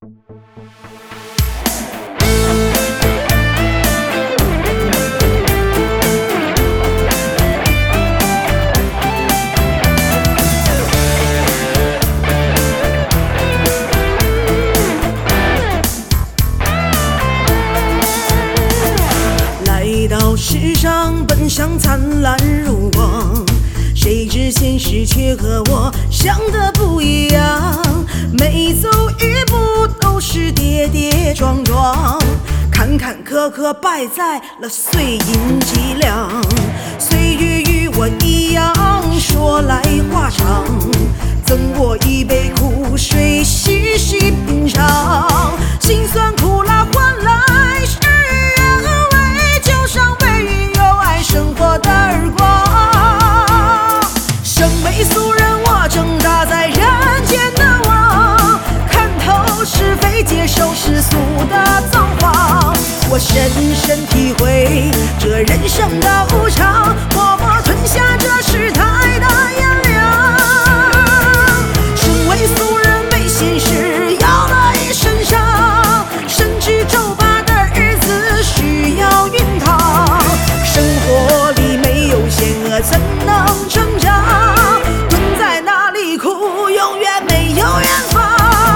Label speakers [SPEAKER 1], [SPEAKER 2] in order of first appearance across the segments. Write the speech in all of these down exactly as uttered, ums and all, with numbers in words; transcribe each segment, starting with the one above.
[SPEAKER 1] 来到世上，本想灿烂如光，谁知现实却和我想的不一样。每走一步都是跌跌撞撞，坎坎坷坷败在了碎银几两。岁月与我一样，说来话长，赠我一杯苦水，细细品尝。辛酸苦辣换来是原味，就像被予有爱生活的耳光。生为俗人，我挣扎在人间的网，看透是非，接受世俗的造访。我深深体会这人生的无常，默默吞下这世态的炎凉。身为俗人，被现实咬了一身伤，深知皱巴的日子需要熨烫。生活里没有险恶，怎能成长？蹲在那里哭，永远没有远方。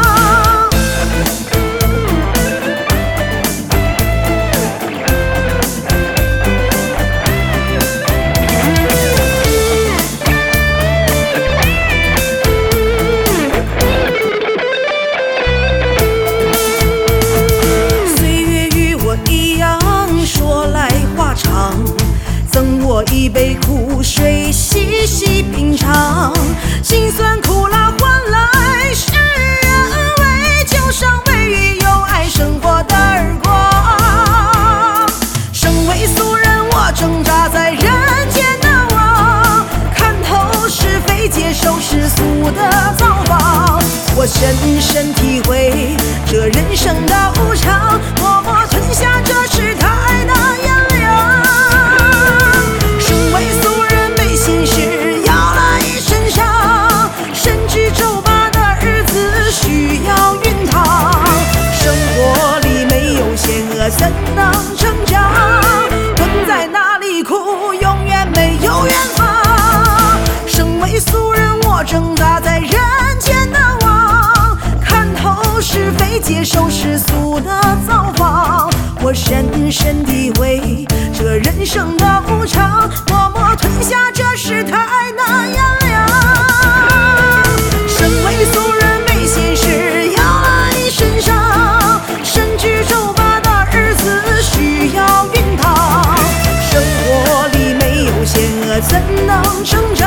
[SPEAKER 1] 赠我一杯苦水，细细品尝。辛酸苦辣换来是原味，就像被予有爱生活的耳光。身为俗人，我挣扎在人间的网，看透是非，接受世俗的造访。我深深体会这人生的无常，默默吞下这世态的炎凉。身为俗人，被现实咬了一身伤，深知皱巴的日子需要熨烫。生活里没有险恶，怎能成长？蹲在那里哭，永远没有远方。身为俗人，我挣扎在人间的网，看透是非，接受世俗的造访。我深深体会这人生的无常，默默吞下这世态的炎凉。身为俗人，被现实咬了一身伤，深知皱巴的日子需要熨烫。生活里没有险恶，怎能成长？